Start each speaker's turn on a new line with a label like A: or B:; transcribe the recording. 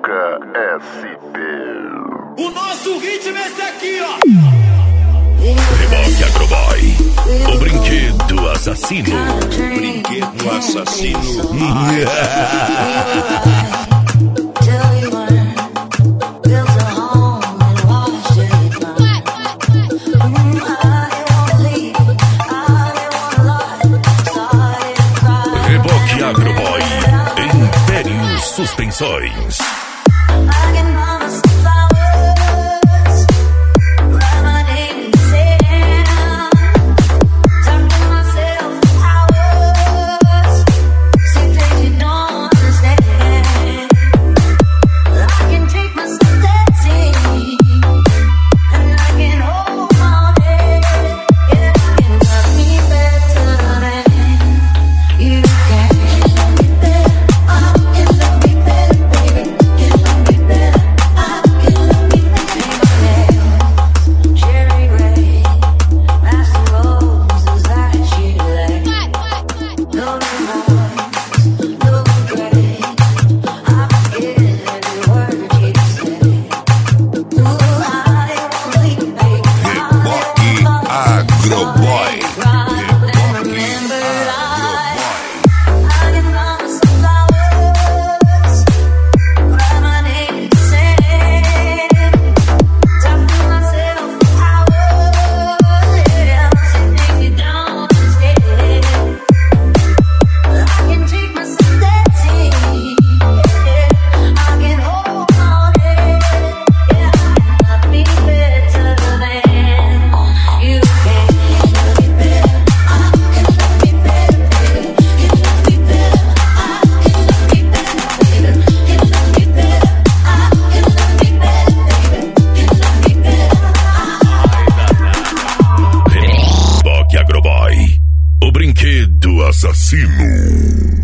A: Reboca SP.
B: O nosso ritmo é esse aqui, ó.
C: Reboque Agroboy, o brinquedo assassino.
B: Brinquedo assassino.
C: Reboque Agroboy, Império Suspensões. Reboque Agroboy, o brinquedo assassino.